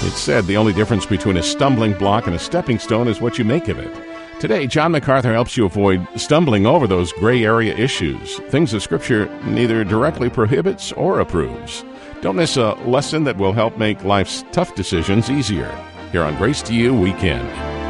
It's said the only difference between a stumbling block and a stepping stone is what you make of it. Today, John MacArthur helps you avoid stumbling over those gray area issues, things that Scripture neither directly prohibits or approves. Don't miss a lesson that will help make life's tough decisions easier. Here on Grace to You Weekend.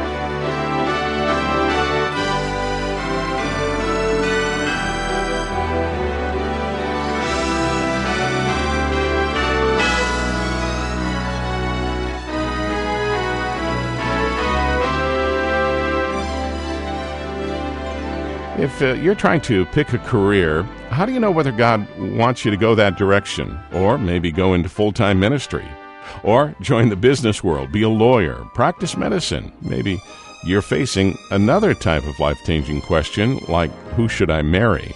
If you're trying to pick a career, how do you know whether God wants you to go that direction? Or maybe go into full-time ministry? Or join the business world, be a lawyer, practice medicine? Maybe you're facing another type of life-changing question, like who should I marry?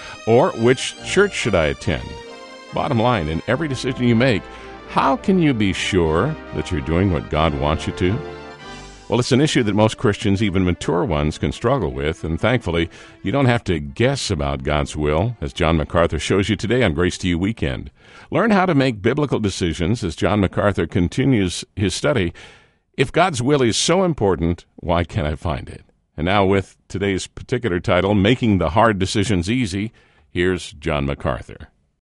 Or which church should I attend? Bottom line, in every decision you make, how can you be sure that you're doing what God wants you to? Well, it's an issue that most Christians, even mature ones, can struggle with, and thankfully, you don't have to guess about God's will, as John MacArthur shows you today on Grace to You Weekend. Learn how to make biblical decisions as John MacArthur continues his study. If God's will is so important, why can't I find it? And now with today's particular title, Making the Hard Decisions Easy, here's John MacArthur.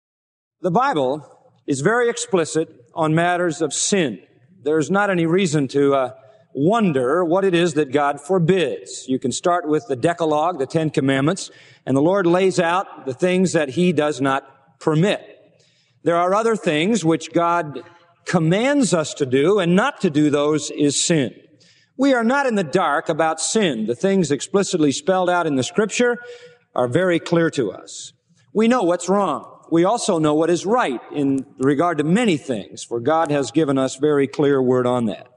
The Bible is very explicit on matters of sin. There's not any reason to wonder what it is that God forbids. You can start with the Decalogue, the Ten Commandments, and the Lord lays out the things that He does not permit. There are other things which God commands us to do, and not to do those is sin. We are not in the dark about sin. The things explicitly spelled out in the Scripture are very clear to us. We know what's wrong. We also know what is right in regard to many things, for God has given us very clear word on that.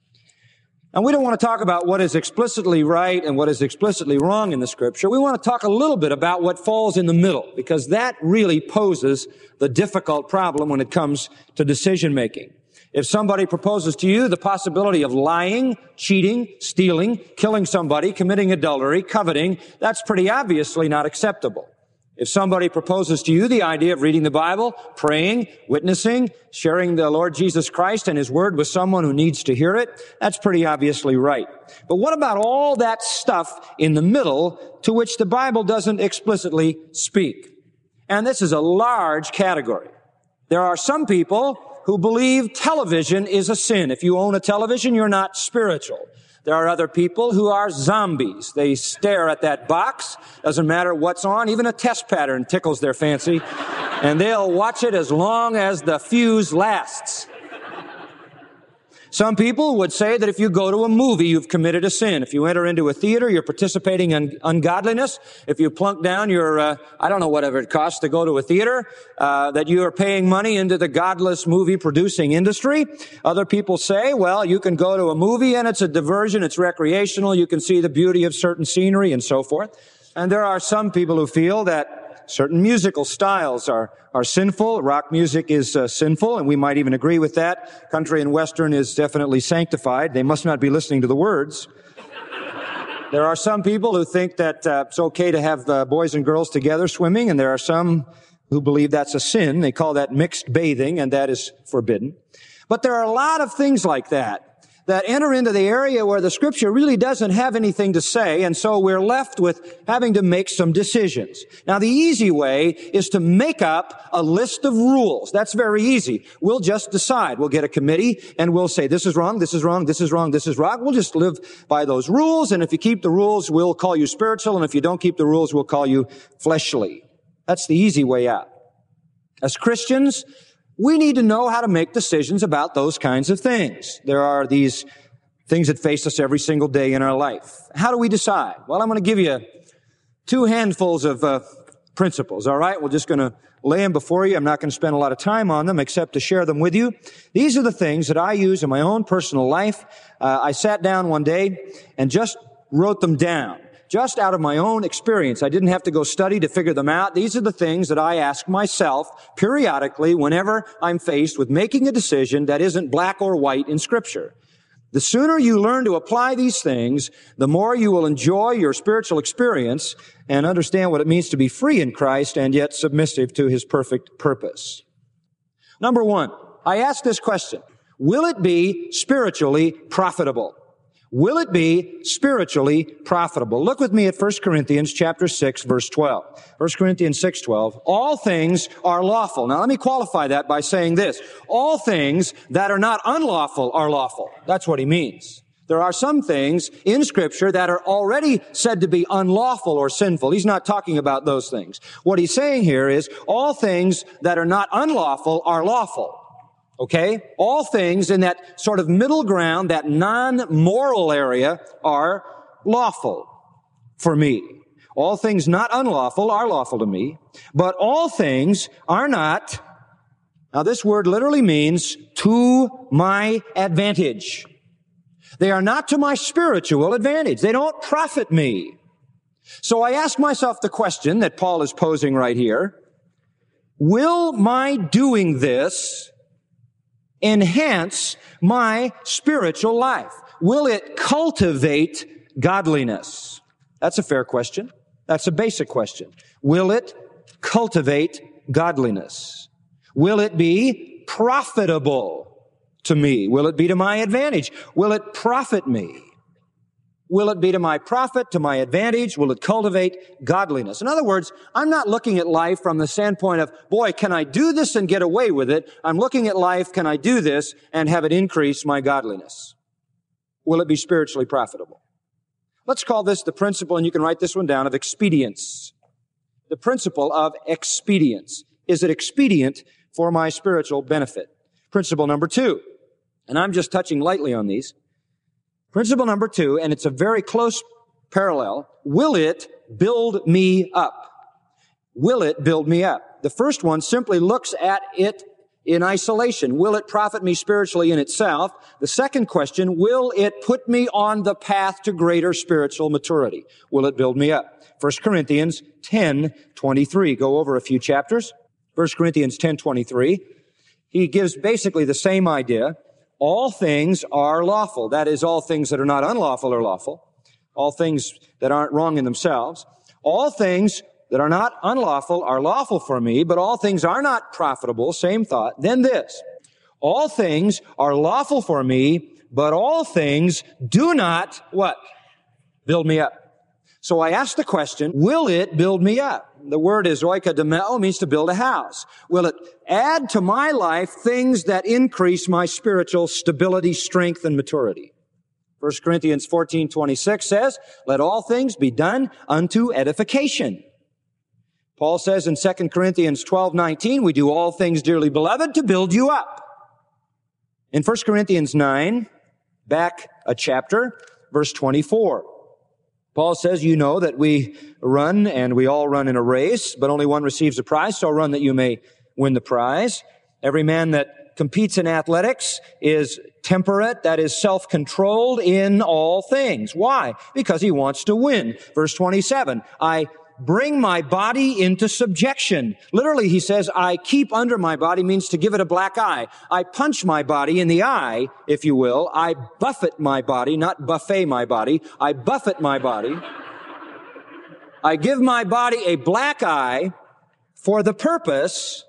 And we don't want to talk about what is explicitly right and what is explicitly wrong in the Scripture. We want to talk a little bit about what falls in the middle, because that really poses the difficult problem when it comes to decision making. If somebody proposes to you the possibility of lying, cheating, stealing, killing somebody, committing adultery, coveting, that's pretty obviously not acceptable. If somebody proposes to you the idea of reading the Bible, praying, witnessing, sharing the Lord Jesus Christ and His Word with someone who needs to hear it, that's pretty obviously right. But what about all that stuff in the middle to which the Bible doesn't explicitly speak? And this is a large category. There are some people who believe television is a sin. If you own a television, you're not spiritual. There are other people who are zombies. They stare at that box, doesn't matter what's on, even a test pattern tickles their fancy, and they'll watch it as long as the fuse lasts. Some people would say that if you go to a movie, you've committed a sin. If you enter into a theater, you're participating in ungodliness. If you plunk down your, I don't know, whatever it costs to go to a theater, that you are paying money into the godless movie-producing industry. Other people say, well, you can go to a movie and it's a diversion, it's recreational, you can see the beauty of certain scenery and so forth. And there are some people who feel that certain musical styles are sinful. Rock music is sinful, and we might even agree with that. Country and Western is definitely sanctified. They must not be listening to the words. There are some people who think that it's okay to have boys and girls together swimming, and there are some who believe that's a sin. They call that mixed bathing, and that is forbidden. But there are a lot of things like that enter into the area where the Scripture really doesn't have anything to say, and so we're left with having to make some decisions. Now, the easy way is to make up a list of rules. That's very easy. We'll just decide. We'll get a committee, and we'll say, this is wrong, this is wrong, this is wrong, this is wrong. We'll just live by those rules, and if you keep the rules, we'll call you spiritual, and if you don't keep the rules, we'll call you fleshly. That's the easy way out. As Christians, we need to know how to make decisions about those kinds of things. There are these things that face us every single day in our life. How do we decide? Well, I'm going to give you 2 handfuls of principles, all right? We're just going to lay them before you. I'm not going to spend a lot of time on them except to share them with you. These are the things that I use in my own personal life. I sat down one day and just wrote them down. Just out of my own experience. I didn't have to go study to figure them out. These are the things that I ask myself periodically whenever I'm faced with making a decision that isn't black or white in Scripture. The sooner you learn to apply these things, the more you will enjoy your spiritual experience and understand what it means to be free in Christ and yet submissive to His perfect purpose. Number 1, I ask this question. Will it be spiritually profitable? Will it be spiritually profitable? Look with me at 1 Corinthians chapter 6, verse 12. 1 Corinthians 6:12. All things are lawful. Now let me qualify that by saying this. All things that are not unlawful are lawful. That's what he means. There are some things in Scripture that are already said to be unlawful or sinful. He's not talking about those things. What he's saying here is all things that are not unlawful are lawful. Okay? All things in that sort of middle ground, that non-moral area, are lawful for me. All things not unlawful are lawful to me, but all things are not. Now this word literally means to my advantage. They are not to my spiritual advantage. They don't profit me. So I ask myself the question that Paul is posing right here. Will my doing this enhance my spiritual life? Will it cultivate godliness? That's a fair question. That's a basic question. Will it cultivate godliness? Will it be profitable to me? Will it be to my advantage? Will it profit me? Will it be to my profit, to my advantage? Will it cultivate godliness? In other words, I'm not looking at life from the standpoint of, boy, can I do this and get away with it? I'm looking at life, can I do this and have it increase my godliness? Will it be spiritually profitable? Let's call this the principle, and you can write this one down, of expedience. The principle of expedience. Is it expedient for my spiritual benefit? Principle number 2, and I'm just touching lightly on these. Principle number 2, and it's a very close parallel, will it build me up? Will it build me up? The first one simply looks at it in isolation. Will it profit me spiritually in itself? The second question, will it put me on the path to greater spiritual maturity? Will it build me up? 1 Corinthians 10:23. Go over a few chapters. 1 Corinthians 10:23. He gives basically the same idea. All things are lawful. That is, all things that are not unlawful are lawful. All things that aren't wrong in themselves. All things that are not unlawful are lawful for me, but all things are not profitable. Same thought. Then this. All things are lawful for me, but all things do not, what? Build me up. So I ask the question, will it build me up? The word is oikodemeo, means to build a house. Will it add to my life things that increase my spiritual stability, strength, and maturity? 1 Corinthians 14:26 says, let all things be done unto edification. Paul says in 2 Corinthians 12:19, we do all things, dearly beloved, to build you up. In 1 Corinthians 9, back a chapter, verse 24, Paul says, you know that we run and we all run in a race, but only one receives a prize, so run that you may win the prize. Every man that competes in athletics is temperate, that is self-controlled in all things. Why? Because he wants to win. Verse 27, I bring my body into subjection. Literally, he says, I keep under my body, means to give it a black eye. I punch my body in the eye, if you will. I buffet my body, not buffet my body. I buffet my body. I give my body a black eye for the purpose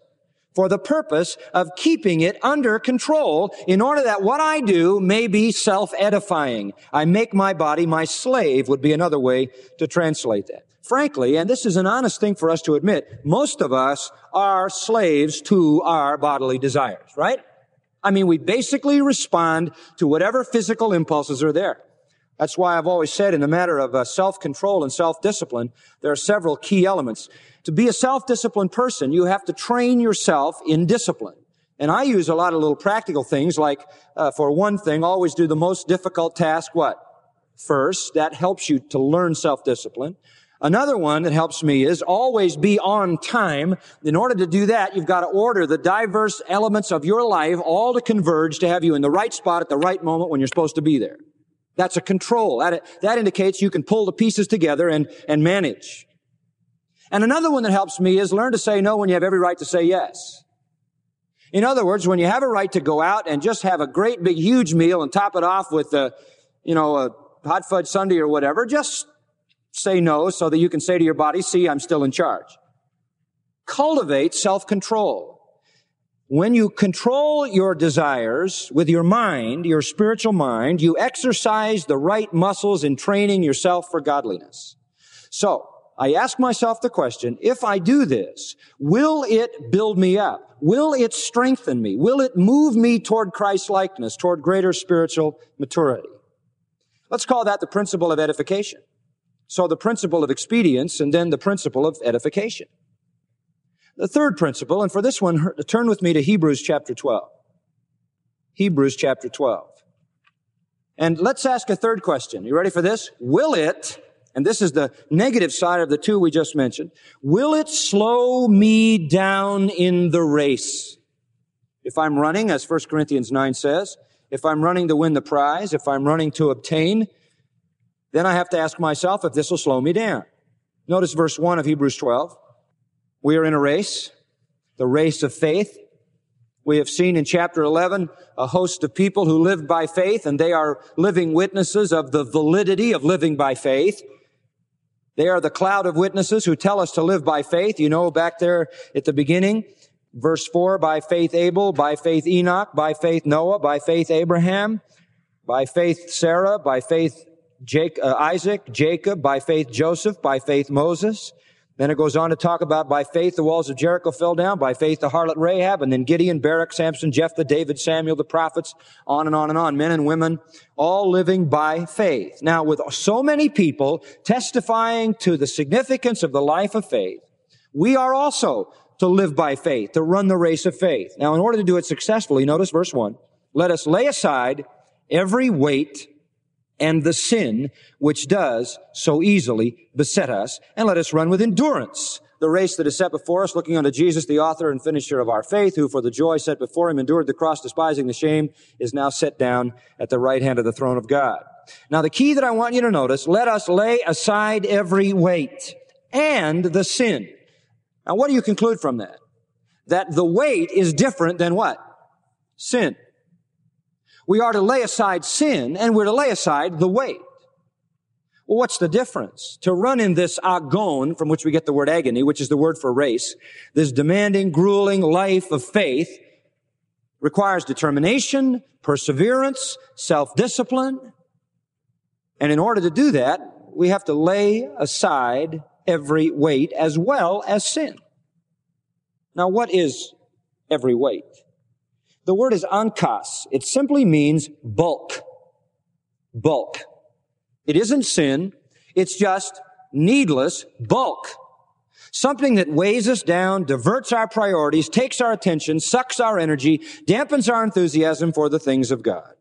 of keeping it under control in order that what I do may be self-edifying. I make my body my slave would be another way to translate that. Frankly, and this is an honest thing for us to admit, most of us are slaves to our bodily desires, right? I mean, we basically respond to whatever physical impulses are there. That's why I've always said in the matter of self-control and self-discipline, there are several key elements. To be a self-disciplined person, you have to train yourself in discipline. And I use a lot of little practical things like, for one thing, always do the most difficult task, what? First. That helps you to learn self-discipline. Another one that helps me is always be on time. In order to do that, you've got to order the diverse elements of your life all to converge to have you in the right spot at the right moment when you're supposed to be there. That's a control. That indicates you can pull the pieces together and manage. And another one that helps me is learn to say no when you have every right to say yes. In other words, when you have a right to go out and just have a great big huge meal and top it off with a hot fudge sundae or whatever, just say no so that you can say to your body, see, I'm still in charge. Cultivate self-control. When you control your desires with your mind, your spiritual mind, you exercise the right muscles in training yourself for godliness. So, I ask myself the question, if I do this, will it build me up? Will it strengthen me? Will it move me toward Christ-likeness, toward greater spiritual maturity? Let's call that the principle of edification. So the principle of expedience and then the principle of edification. The third principle, and for this one, turn with me to Hebrews chapter 12. Hebrews chapter 12. And let's ask a third question. You ready for this? Will it, and this is the negative side of the two we just mentioned, will it slow me down in the race? If I'm running, as 1 Corinthians 9 says, if I'm running to win the prize, if I'm running to obtain, then I have to ask myself if this will slow me down. Notice verse 1 of Hebrews 12. We are in a race, the race of faith. We have seen in chapter 11 a host of people who live by faith, and they are living witnesses of the validity of living by faith. They are the cloud of witnesses who tell us to live by faith. You know, back there at the beginning, verse 4, by faith Abel, by faith Enoch, by faith Noah, by faith Abraham, by faith Sarah, by faith Isaac, Jacob, by faith Joseph, by faith Moses. Then it goes on to talk about by faith the walls of Jericho fell down, by faith the harlot Rahab, and then Gideon, Barak, Samson, Jephthah, David, Samuel, the prophets, on and on and on, men and women, all living by faith. Now, with so many people testifying to the significance of the life of faith, we are also to live by faith, to run the race of faith. Now, in order to do it successfully, notice verse 1, let us lay aside every weight and the sin which does so easily beset us, and let us run with endurance the race that is set before us, looking unto Jesus, the author and finisher of our faith, who for the joy set before him endured the cross, despising the shame, is now set down at the right hand of the throne of God. Now, the key that I want you to notice, let us lay aside every weight and the sin. Now, what do you conclude from that? That the weight is different than what? Sin. We are to lay aside sin, and we're to lay aside the weight. Well, what's the difference? To run in this agon, from which we get the word agony, which is the word for race, this demanding, grueling life of faith, requires determination, perseverance, self-discipline. And in order to do that, we have to lay aside every weight as well as sin. Now, what is every weight? The word is ankas. It simply means bulk. Bulk. It isn't sin. It's just needless bulk. Something that weighs us down, diverts our priorities, takes our attention, sucks our energy, dampens our enthusiasm for the things of God.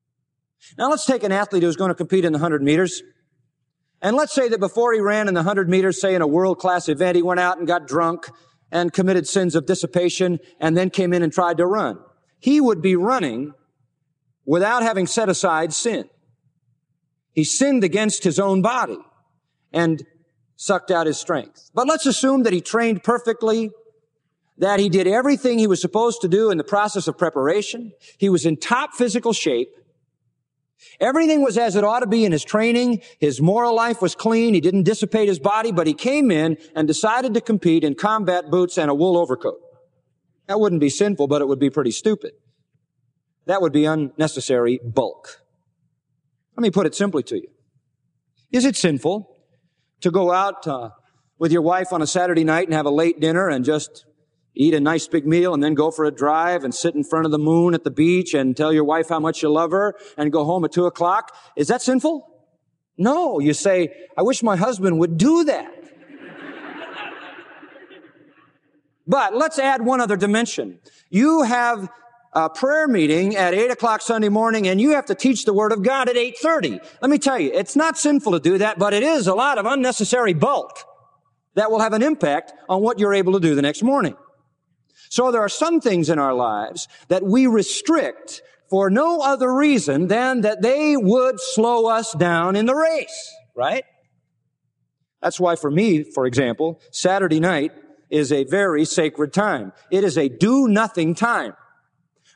Now let's take an athlete who's going to compete in the 100 meters. And let's say that before he ran in the 100 meters, say in a world-class event, he went out and got drunk and committed sins of dissipation and then came in and tried to run. He would be running without having set aside sin. He sinned against his own body and sucked out his strength. But let's assume that he trained perfectly, that he did everything he was supposed to do in the process of preparation. He was in top physical shape. Everything was as it ought to be in his training. His moral life was clean. He didn't dissipate his body, but he came in and decided to compete in combat boots and a wool overcoat. That wouldn't be sinful, but it would be pretty stupid. That would be unnecessary bulk. Let me put it simply to you. Is it sinful to go out with your wife on a Saturday night and have a late dinner and just eat a nice big meal and then go for a drive and sit in front of the moon at the beach and tell your wife how much you love her and go home at 2 o'clock? Is that sinful? No. You say, I wish my husband would do that. But let's add one other dimension. You have a prayer meeting at 8 o'clock Sunday morning and you have to teach the Word of God at 8:30. Let me tell you, it's not sinful to do that, but it is a lot of unnecessary bulk that will have an impact on what you're able to do the next morning. So there are some things in our lives that we restrict for no other reason than that they would slow us down in the race, right? That's why for me, for example, Saturday night is a very sacred time. It is a do-nothing time.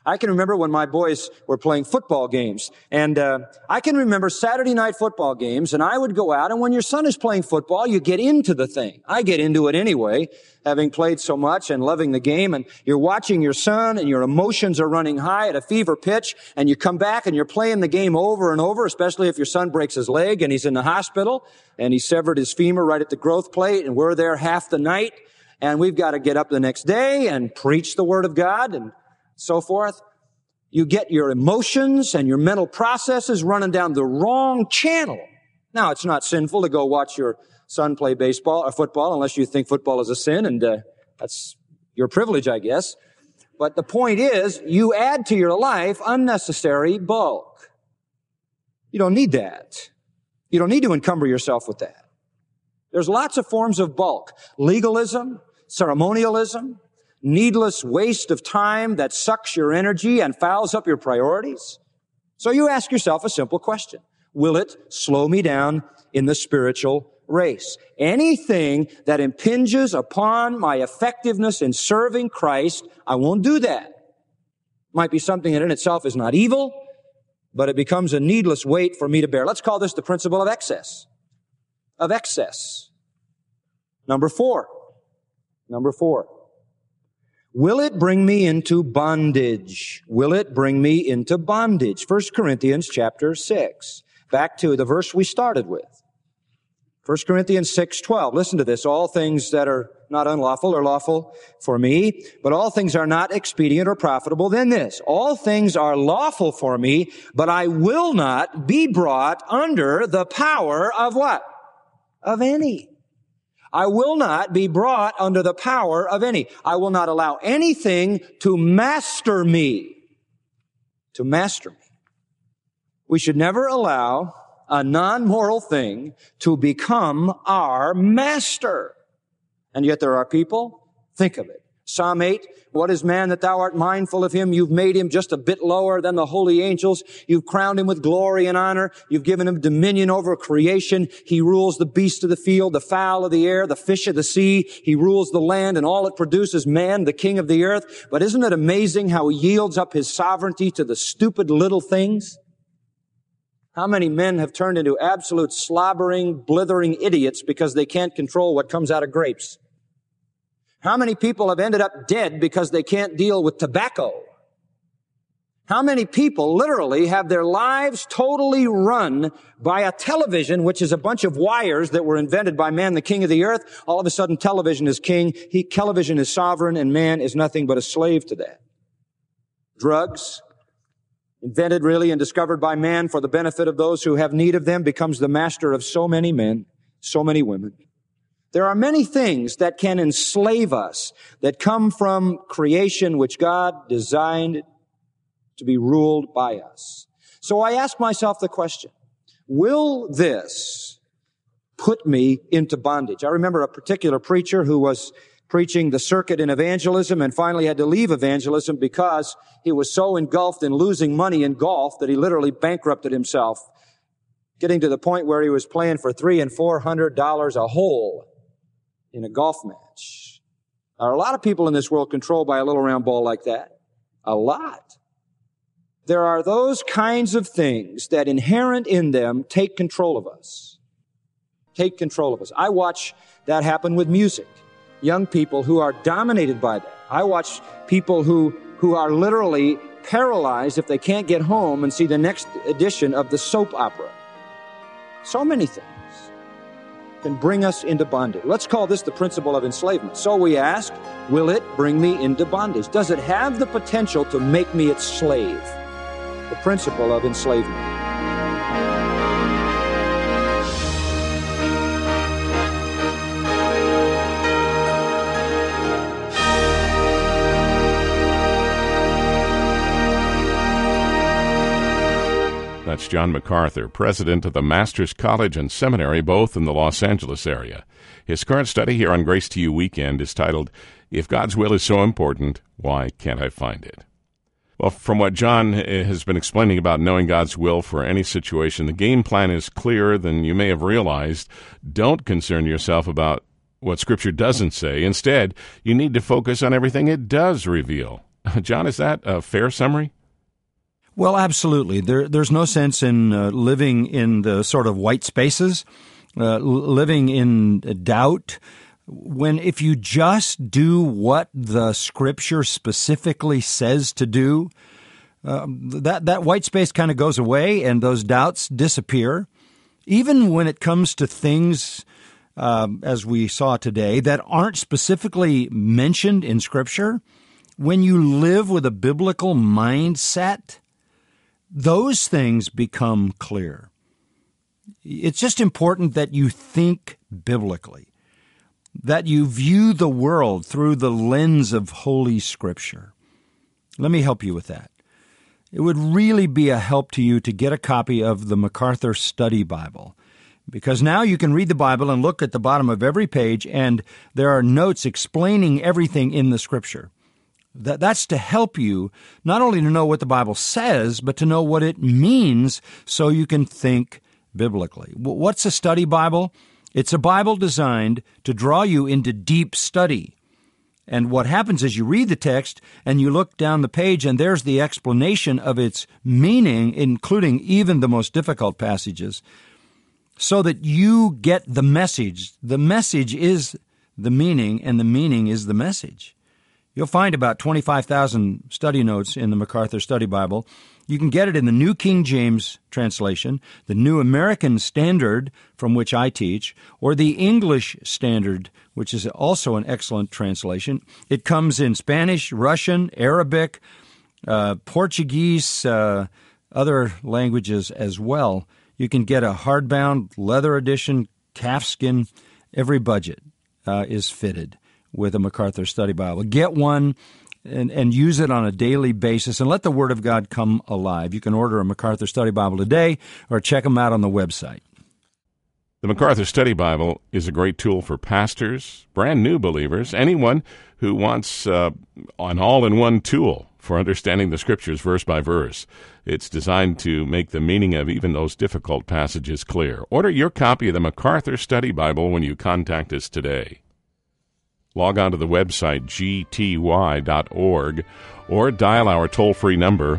I can remember when my boys were playing football games, and I can remember Saturday night football games, and I would go out, and when your son is playing football, you get into the thing. I get into it anyway, having played so much and loving the game, and you're watching your son, and your emotions are running high at a fever pitch, and you come back and you're playing the game over and over, especially if your son breaks his leg and he's in the hospital, and he severed his femur right at the growth plate, and we're there half the night, and we've got to get up the next day and preach the Word of God, and so forth. You get your emotions and your mental processes running down the wrong channel. Now, it's not sinful to go watch your son play baseball or football unless you think football is a sin, and that's your privilege, I guess. But the point is, you add to your life unnecessary bulk. You don't need that. You don't need to encumber yourself with that. There's lots of forms of bulk. Legalism, ceremonialism, needless waste of time that sucks your energy and fouls up your priorities. So you ask yourself a simple question. Will it slow me down in the spiritual race? Anything that impinges upon my effectiveness in serving Christ, I won't do that. Might be something that in itself is not evil, but it becomes a needless weight for me to bear. Let's call this the principle of excess. Of excess. Number four. Will it bring me into bondage? Will it bring me into bondage? 1 Corinthians chapter 6. Back to the verse we started with. 1 Corinthians 6:12. Listen to this. All things that are not unlawful are lawful for me, but all things are not expedient or profitable. Then this. All things are lawful for me, but I will not be brought under the power of what? Of any. I will not be brought under the power of any. I will not allow anything to master me. To master me. We should never allow a non-moral thing to become our master. And yet there are people, think of it. Psalm 8, what is man that thou art mindful of him? You've made him just a bit lower than the holy angels. You've crowned him with glory and honor. You've given him dominion over creation. He rules the beasts of the field, the fowl of the air, the fish of the sea. He rules the land and all it produces, man, the king of the earth. But isn't it amazing how he yields up his sovereignty to the stupid little things? How many men have turned into absolute slobbering, blithering idiots because they can't control what comes out of grapes? How many people have ended up dead because they can't deal with tobacco? How many people literally have their lives totally run by a television, which is a bunch of wires that were invented by man, the king of the earth? All of a sudden, television is king. Television is sovereign, and man is nothing but a slave to that. Drugs, invented really and discovered by man for the benefit of those who have need of them, becomes the master of so many men, so many women. There are many things that can enslave us that come from creation which God designed to be ruled by us. So I ask myself the question, will this put me into bondage? I remember a particular preacher who was preaching the circuit in evangelism and finally had to leave evangelism because he was so engulfed in losing money in golf that he literally bankrupted himself, getting to the point where he was playing for $300 and $400 a hole in a golf match. There are a lot of people in this world controlled by a little round ball like that. A lot. There are those kinds of things that inherent in them take control of us. Take control of us. I watch that happen with music. Young people who are dominated by that. I watch people who are literally paralyzed if they can't get home and see the next edition of the soap opera. So many things can bring us into bondage. Let's call this the principle of enslavement. So we ask, will it bring me into bondage? Does it have the potential to make me its slave? The principle of enslavement. That's John MacArthur, president of the Masters College and Seminary, both in the Los Angeles area. His current study here on Grace to You Weekend is titled, If God's Will is So Important, Why Can't I Find It? Well, from what John has been explaining about knowing God's will for any situation, the game plan is clearer than you may have realized. Don't concern yourself about what Scripture doesn't say. Instead, you need to focus on everything it does reveal John, is that a fair summary? Well, absolutely. There's no sense in living in the sort of white spaces, living in doubt, if you just do what the Scripture specifically says to do, that white space kind of goes away and those doubts disappear. Even when it comes to things, as we saw today, that aren't specifically mentioned in Scripture, when you live with a biblical mindset, those things become clear. It's just important that you think biblically, that you view the world through the lens of Holy Scripture. Let me help you with that. It would really be a help to you to get a copy of the MacArthur Study Bible, because now you can read the Bible and look at the bottom of every page, and there are notes explaining everything in the Scripture. That's to help you not only to know what the Bible says, but to know what it means so you can think biblically. What's a study Bible? It's a Bible designed to draw you into deep study. And what happens is you read the text and you look down the page and there's the explanation of its meaning, including even the most difficult passages, so that you get the message. The message is the meaning, and the meaning is the message. You'll find about 25,000 study notes in the MacArthur Study Bible. You can get it in the New King James translation, the New American Standard, from which I teach, or the English Standard, which is also an excellent translation. It comes in Spanish, Russian, Arabic, Portuguese, other languages as well. You can get a hardbound, leather edition, calfskin. Every budget is fitted with a MacArthur Study Bible. Get one and use it on a daily basis and let the Word of God come alive. You can order a MacArthur Study Bible today or check them out on the website. The MacArthur Study Bible is a great tool for pastors, brand new believers, anyone who wants an all-in-one tool for understanding the Scriptures verse by verse. It's designed to make the meaning of even those difficult passages clear. Order your copy of the MacArthur Study Bible when you contact us today. Log on to the website gty.org or dial our toll-free number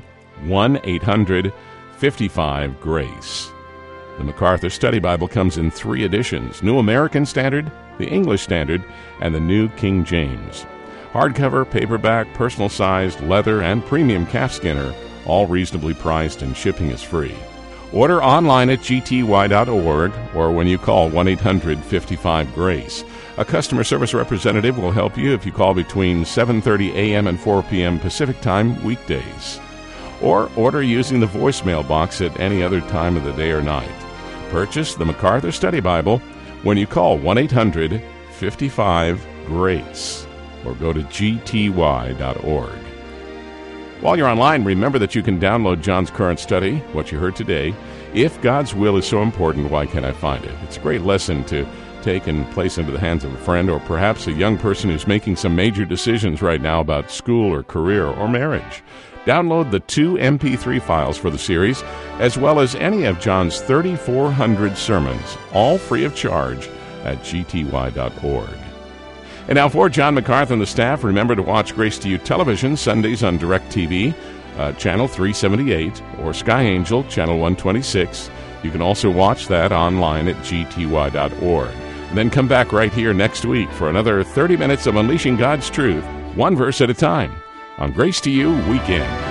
1-800-55-GRACE. The MacArthur Study Bible comes in 3 editions: New American Standard, the English Standard, and the New King James. Hardcover, paperback, personal-sized, leather, and premium calfskin are all reasonably priced, and shipping is free. Order online at gty.org or when you call 1-800-55-GRACE. A customer service representative will help you if you call between 7:30 a.m. and 4 p.m. Pacific Time weekdays. Or order using the voicemail box at any other time of the day or night. Purchase the MacArthur Study Bible when you call 1-800-55-GRACE or go to gty.org. While you're online, remember that you can download John's current study, What You Heard Today. If God's will is so important, why can't I find it? It's a great lesson to take and place into the hands of a friend or perhaps a young person who's making some major decisions right now about school or career or marriage. Download the 2 MP3 files for the series, as well as any of John's 3,400 sermons, all free of charge, at gty.org. And now for John MacArthur and the staff, remember to watch Grace to You Television Sundays on DirecTV, Channel 378, or Sky Angel, Channel 126. You can also watch that online at gty.org. And then come back right here next week for another 30 minutes of Unleashing God's Truth, one verse at a time, on Grace to You Weekend.